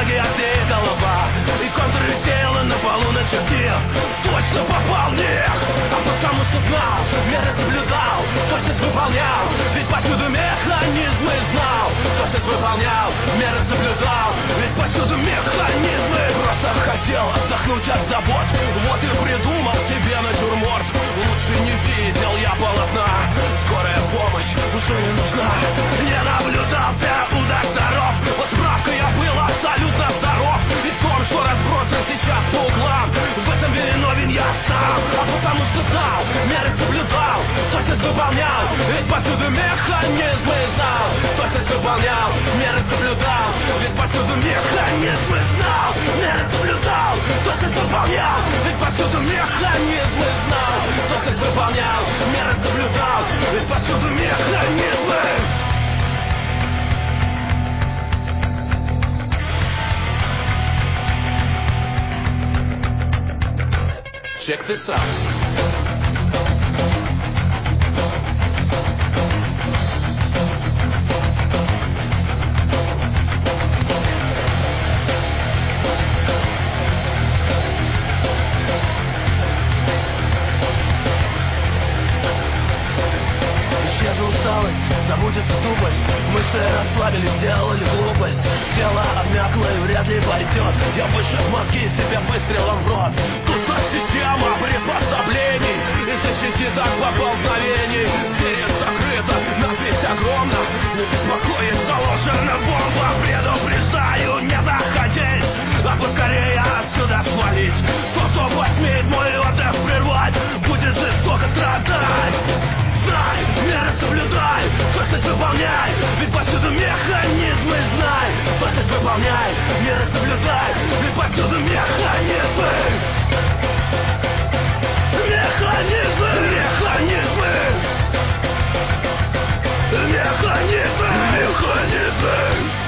магия всей голова. И контуры тела на полу начертил. Точно попал в них, а потому что знал, меры соблюдал, точность выполнял. Ведь повсюду механизмы знал, точность выполнял, меры соблюдал. Ведь повсюду механизмы. Просто хотел отдохнуть от забот, вот и придумал себе натюрморт. Лучше не видел я полотна, скорая помощь уже не нужна. Не наблюдался у докторов, вот справка, я был абсолютно здоров. И в том, что разбросан сейчас по углам, в этом виновен я сам. А потому что знал, меры соблюдал, точность выполнял. Ведь повсюду механизмы знал, точность выполнял, меры соблюдал. Ведь повсюду механизмы знал, меры соблюдал, точность выполнял. Ведь повсюду механизмы знал, точность выполнял, меры соблюдал. Ведь повсюду механизмы. Check this out. Исчезла усталость, забудется тупость. Мысли расслабились, сделали глупость. Тело обмякло и вряд ли пойдет. Я выше мозги себе выстрелом в рот. Тут система приспособлений и защитит от поползновений. Дверь закрыта, надпись огромна. Не беспокоит, заложена бомба. Предупреждаю, не заходить, а поскорее отсюда свалить. Тот, кто посмеет мой отдых прервать, будет жестоко страдать. Знай, меры соблюдай, точность выполняй. Ведь повсюду механизмы, знай, точность выполняй, меры соблюдай. Ведь повсюду механизмы. Механизмы, механизмы. Механизмы, механизмы.